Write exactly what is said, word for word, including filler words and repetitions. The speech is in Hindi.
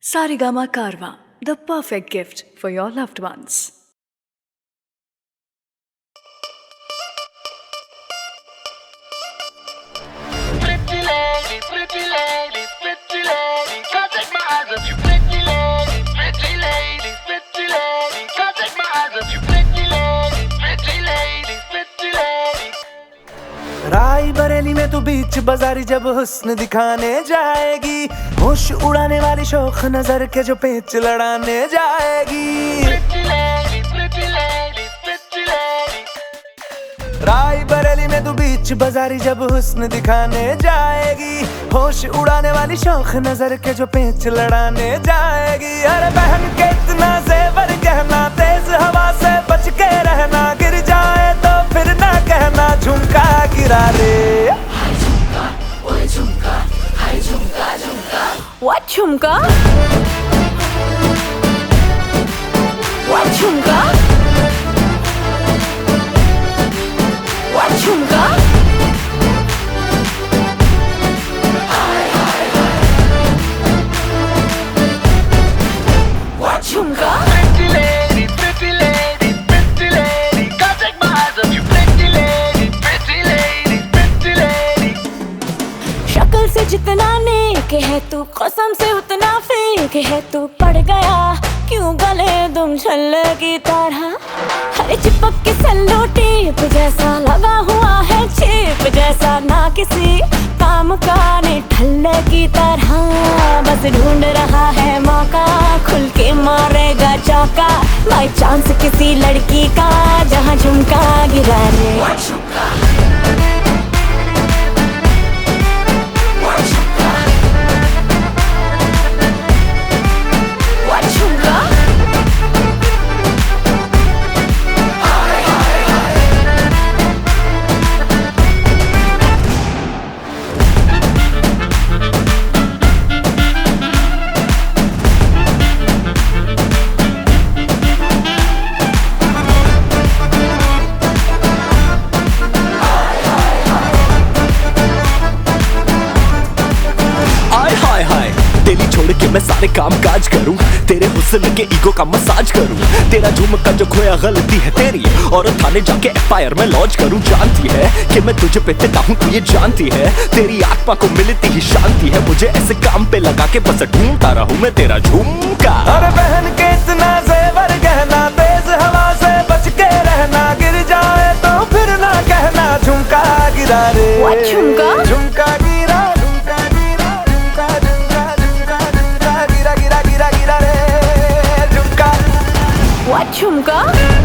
Sarigama Karwa, the perfect gift for your loved ones. Pretty lady, pretty lady, pretty lady, can't take my eyes off you. Pretty lady, pretty lady, pretty lady, can't take my eyes off you. Pretty lady, pretty lady, pretty lady. राई बरेली में तू बीच बाजारी जब हुस्न दिखाने जाएगी, होश उड़ाने वाली शौक नजर के जो पेच लड़ाने जाएगी। Pretty lady, pretty lady, pretty lady. राई बरेली में तू बीच बाजारी जब हुस्न दिखाने जाएगी, होश उड़ाने वाली शौक नजर के जो पेच लड़ाने जाएगी। अरे बहन के इतना जेवर गहना, तेज हवा से बच के रहना, गिर जाए तो फिर ना कहना झुमका गिरा रे। हाय झुमका, ओए झुमका, हाय झुमका झुमका। What झुमका? What झुमका? What झुमका? हाय हाय हाय। What झुमका? Pretty lady, pretty lady, pretty lady, can't take my eyes off you. Pretty lady, pretty lady, pretty lady. शक्ल से जितना नेक है तू, कसम से उतना फेक है तू। पड़ गया क्यों गले तुम छल्ले की तरह, हरे चिपक के सल्लो टेप जैसा लगा हुआ है चेप जैसा, ना किसी काम का ने ठल्ले की तरह। बस ढूंढ रहा है मौका, खुल के मारेगा चौका, बाई चांस किसी लड़की का जहाँ झुमका गिरा रे। What झुमका? What झुमका? What झुमका? हाय हाय हाय। आय हाय हाय, तेरी छोड़ के मैं सारे काम काज करूं, तेरे हुस्न के ईगो का मसाज करूं। तेरा झुमका जो खोया गलती है तेरी, और थाने जाके एफ आई आर में लॉन्च करूं। जानती है कि मैं तुझे पे फिदा हूं, तू ये जानती है। तेरी आत्मा को मिलती ही शांति है, मुझे ऐसे काम पे लगा के बस ढूंढता रहूं मैं तेरा झुमका। अरे बहन के इतना जेवर गहना, तेज हवा से बच के रहना, गिर जाए तो फिर ना कहना झुमका गिरा रे। What झुमका? झुमका गिरा, झुमका गिरा, झुमका झुमका झुमका झुमका गिरा गिरा गिरा गिरा रे झुमका। What झुमका?